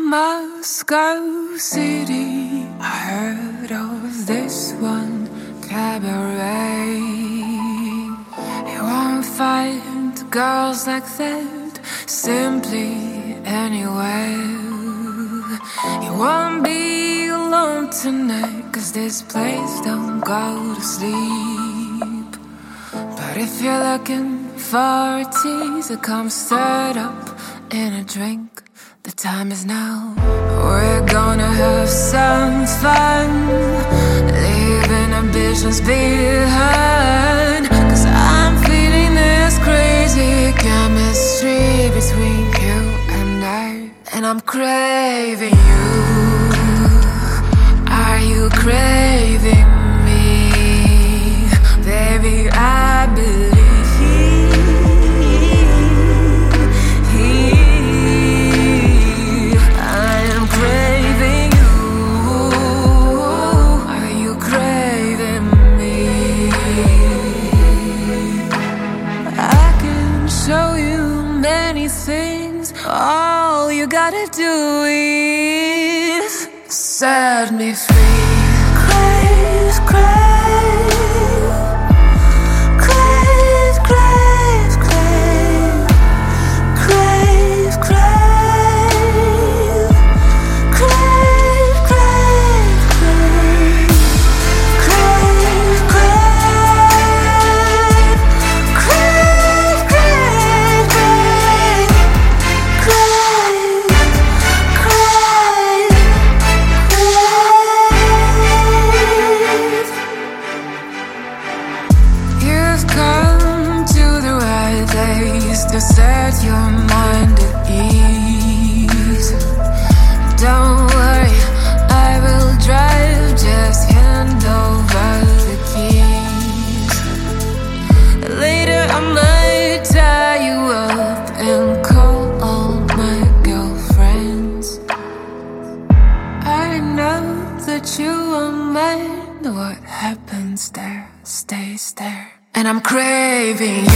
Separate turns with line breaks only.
Moscow City, I heard of this one cabaret. You won't find girls like that simply anywhere. You won't be alone tonight, 'cause this place don't go to sleep. But if you're looking for a teaser, come stirred up in a drink. The time is now. We're gonna have some fun, leaving ambitions behind. 'Cause I'm feeling this crazy chemistry between you and I, and I'm craving you. Are you craving me? Baby, I believe all you gotta do is set me free. Crave, crave, crave, crave, crave, crave, crave, crave, crave, crave, crave, crave, crave, crave. To set your mind at ease. Don't worry, I will drive, just hand over the keys. Later I might tie you up and call all my girlfriends. I know that you are mine. What happens there stays there, and I'm craving